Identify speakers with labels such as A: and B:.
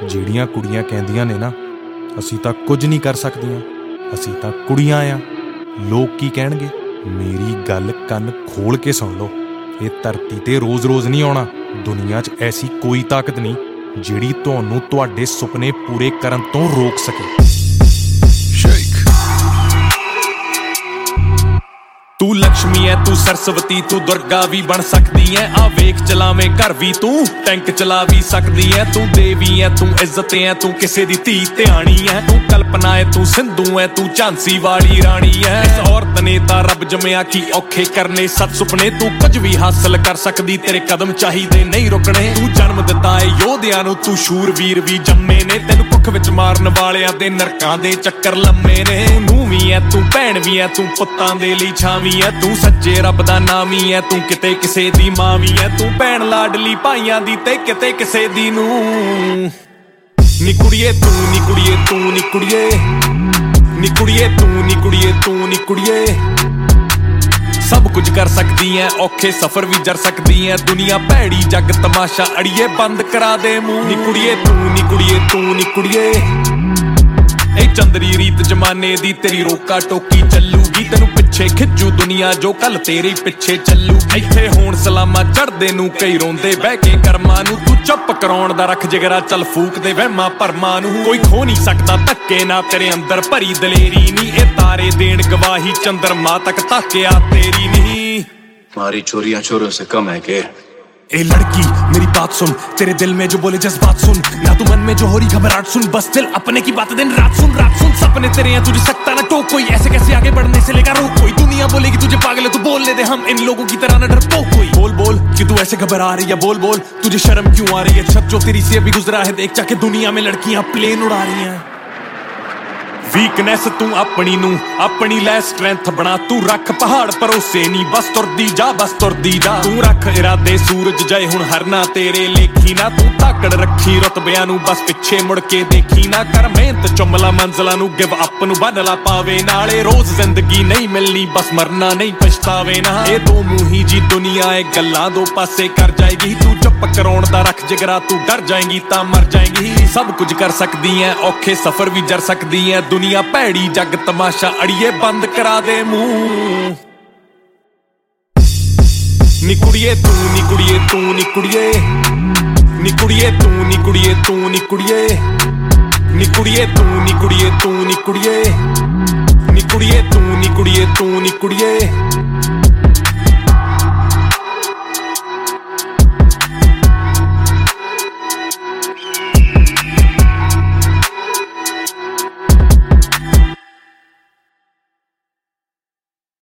A: ਜਿਹੜੀਆਂ ਕੁੜੀਆਂ ਕਹਿੰਦੀਆਂ ਨੇ ਨਾ ਅਸੀਂ ਤਾਂ ਕੁਝ ਨਹੀਂ ਕਰ ਸਕਦੀਆਂ, ਅਸੀਂ ਤਾਂ ਕੁੜੀਆਂ ਆ, ਲੋਕ ਕੀ ਕਹਿਣਗੇ? ਮੇਰੀ ਗੱਲ ਕੰਨ ਖੋਲ ਕੇ ਸੁਣ ਲਓ, ਇਹ ਧਰਤੀ ਤੇ ਰੋਜ਼-ਰੋਜ਼ ਨਹੀਂ ਆਉਣਾ। ਦੁਨੀਆ 'ਚ ਐਸੀ ਕੋਈ ਤਾਕਤ ਨਹੀਂ ਜਿਹੜੀ ਤੁਹਾਨੂੰ ਤੁਹਾਡੇ ਸੁਪਨੇ ਪੂਰੇ ਕਰਨ ਤੋਂ ਰੋਕ ਸਕੇ। ਤੂੰ ਲక్ష్ਮੀ ਐ, ਤੂੰ ਸਰਸਵਤੀ, ਤੂੰ ਦੁਰਗਾ ਵੀ ਬਣ ਸਕਦੀ ਐ। ਆ ਵੇਖ ਚਲਾਵੇਂ ਘਰ ਵੀ ਤੂੰ ਟੈਂਕ ਚਲਾ ਵੀ ਸਕਦੀ ਐ। ਤੂੰ ਦੇਵੀ ਐ, ਤੂੰ ਇੱਜ਼ਤ ਐ, ਤੂੰ ਕਿਸੇ ਦੀ ਧੀ ਧਿਆਣੀ ਐ। ਤੂੰ ਕਲਪਨਾ ਐ, ਤੂੰ ਸਿੰਧੂ ਐ, ਤੂੰ ਝਾਂਸੀ ਵਾਲੀ ਰਾਣੀ ਐ। ਇਸ ਔਰਤ ਨੇ ਤਾਂ ਰੱਬ ਜੰਮਿਆ ਕੀ ਔਖੇ ਕਰਨੇ ਸੱਤ ਸੁਪਨੇ। ਤੂੰ ਕੁਝ ਵੀ ਹਾਸਲ ਕਰ ਸਕਦੀ, ਤੇਰੇ ਕਦਮ ਚਾਹੀਦੇ ਨਹੀਂ ਰੁਕਣੇ। ਤੂੰ ਜਨਮ ਦਿੱਤਾ ਏ ਯੋਧਿਆਂ ਨੂੰ, ਤੂੰ ਸ਼ੂਰਵੀਰ ਵੀ ਜੰਮੇ ਨੇ। ਤੈਨੂੰ ਭੁੱਖ ਵਿੱਚ ਮਾਰਨ ਵਾਲਿਆਂ ਦੇ ਨਰਕਾਂ ਦੇ ਚੱਕਰ ਲੰਮੇ ਨੇ। ਤੂੰ ਨੂੰਹ ਵੀ ਐ, ਤੂੰ ਭੈਣ ਵੀ ਐ, ਤੂੰ ਪੁੱਤਾਂ ਦੇ ਲਈ ਛਾਵੀਂ ਐ। ਤੂੰ ਸੱਚੇ ਰੱਬ ਦਾ ਨਾਮੀ ਐ, ਤੂੰ ਕਿਤੇ ਕਿਸੇ ਦੀ ਮਾਂ ਵੀ ਐ। ਤੂੰ ਭੈਣ ਲਾਡਲੀ ਭਾਈਆਂ ਦੀ ਤੇ ਕਿਤੇ ਕਿਸੇ ਦੀ ਨੂੰ। ਨੀ ਕੁੜੀਏ ਤੂੰ, ਨੀ ਕੁੜੀਏ ਤੂੰ, ਨੀ ਕੁੜੀਏ, ਨੀ ਕੁੜੀਏ ਤੂੰ, ਨੀ ਕੁੜੀਏ ਤੂੰ, ਨੀ ਕੁੜੀਏ। ਸਭ ਕੁਝ ਕਰ ਸਕਦੀ ਐ, ਔਖੇ ਸਫ਼ਰ ਵੀ ਜਰ ਸਕਦੀ ਐ। ਦੁਨੀਆ ਭੈੜੀ ਜੱਗ ਤਮਾਸ਼ਾ, ਅੜੀਏ ਬੰਦ ਕਰਾ ਦੇ ਮੂੰਹ। ਨੀ ਕੁੜੀਏ ਤੂੰ, ਨੀ ਕੁੜੀਏ ਤੂੰ, ਨੀ ਕੁੜੀਏ। ਇਹ ਚੰਦਰੀ ਰੀਤ ਜਮਾਨੇ ਦੀ ਤੇਰੀ ਰੋਕਾ ਟੋਕੀ ਚੱਲੂਗੀ। ਤੈਨੂੰ ਪਿੱਛੇ ਖਿੱਚੂ ਦੁਨੀਆ ਜੋ ਕੱਲ ਤੇਰੇ ਪਿੱਛੇ ਚੱਲੂ। ਇੱਥੇ ਹੋਣ ਸਲਾਮਾਂ ਚੜ੍ਹਦੇ ਨੂੰ, ਕਈ ਰੋਂਦੇ ਬਹਿ ਕੇ ਕਰਮਾਂ ਨੂੰ। ਤੂੰ ਚੁੱਪ ਕਰਾਉਣ ਦਾ ਰੱਖ ਜਿਗਰਾ, ਚੱਲ ਫੂਕ ਦੇ ਵਹਿਮਾਂ ਭਰਮਾਂ ਨੂੰ। ਕੋਈ ਖੋ ਨਹੀਂ ਸਕਦਾ ਧੱਕੇ ਨਾ ਤੇਰੇ ਅੰਦਰ ਭਰੀ ਦਲੇਰੀ ਨੀ। ਇਹ ਤਾਰੇ ਦੇਣ ਗਵਾਹੀ, ਚੰਦਰਮਾ ਤੱਕ ਤਾਕਿਆ ਤੇਰੀ ਨਹੀਂ।
B: हमारी चोरियां चोरों से कम है के?
A: ए लड़की मेरी बात सुन, तेरे दिल में जो बोले जज्बात सुन, ना तू मन में जो हो रही घबराहट सुन। बस दिल अपने की बात दिन रात सुन, रात सुन। सपने तेरे हैं, तुझे सकता ना टोक कोई। ऐसे कैसे आगे बढ़ने से लेकर रोक कोई। दुनिया बोलेगी तुझे पागल है, तू बोल ले दे, हम इन लोगों की तरह ना डरपोक कोई। बोल बोल कि तू ऐसे घबरा रही है, बोल बोल तुझे शर्म क्यों आ रही है। छत जो तेरी से अभी गुजरा है देख जाके, दुनिया में लड़कियां प्लेन उड़ा रही हैं। ਵੀਕਨੈਸ ਤੂੰ ਆਪਣੀ ਨੂੰ ਆਪਣੀ ਲੈ ਸਟਰੈਂਥ ਬਣਾ। ਤੂੰ ਰੱਖ ਪਹਾੜ ਭਰੋਸੇ ਨਹੀਂ, ਬਸ ਤੁਰਦੀ ਜਾ, ਬਸ ਤੁਰਦੀ ਜਾ। ਤੂੰ ਰੱਖ ਇਰਾਦੇ ਸੂਰਜ ਜਾਏ ਹੁਣ ਹਰਨਾ ਤੇਰੇ ਲੇਖੀ ਨਾ। ਤੂੰ ਧਾਕੜ ਰੱਖੀ ਰੁਤਬਿਆਂ ਨੂੰ, ਬਸ ਪਿੱਛੇ ਮੁੜ ਕੇ ਦੇਖੀ ਨਾ। ਕਰ ਮਿਹਨਤ ਚੁੰਮਲਾ ਮੰਜ਼ਲਾਂ ਨੂੰ, ਗਿਵ ਅਪ ਨੂੰ ਬੰਨ ਲਾ ਪਾਵੇ ਨਾਲੇ। ਰੋਜ਼ ਜ਼ਿੰਦਗੀ ਨਹੀਂ ਮਿਲਣੀ, ਬਸ ਮਰਨਾ ਨਹੀਂ ਪਛਤਾਵੇ ਨਾ। ਇਹ ਦੋ ਮੂੰਹੀ ਜੀ ਦੁਨੀਆ ਏ, ਗੱਲਾਂ ਦੋ ਪਾਸੇ ਕਰ ਜਾਏਗੀ। ਤੂੰ ਚੁੱਪ ਕਰਾਉਣ ਦਾ ਰੱਖ ਜਿਗਰਾ, ਤੂੰ ਡਰ ਜਾਏਗੀ ਤਾਂ ਮਰ ਜਾਏਗੀ। ਸਭ ਕੁਝ ਕਰ ਸਕਦੀ ਐ, ਔਖੇ ਸਫ਼ਰ ਵੀ ਜਰ ਸਕਦੀ ਐ। ਦੁਨੀਆ ਭੈੜੀ ਜੱਗ ਤਮਾਸ਼ਾ, ਅੜੀਏ ਬੰਦ ਕਰਾ ਦੇ ਮੂੰਹ। ਨੀ ਕੁੜੀਏ ਤੂੰ, ਨੀ ਕੁੜੀਏ ਤੂੰ, ਨੀ ਕੁੜੀਏ, ਨੀ ਕੁੜੀਏ ਤੂੰ, ਨੀ ਕੁੜੀਏ ਤੂੰ, ਨੀ ਕੁੜੀਏ, ਨੀ ਕੁੜੀਏ ਤੂੰ, ਨੀ ਕੁੜੀਏ ਤੂੰ, ਨੀ ਕੁੜੀਏ, ਨੀ ਕੁੜੀਏ ਤੂੰ, ਨੀ ਕੁੜੀਏ ਤੂੰ, ਨੀ ਕੁੜੀਏ।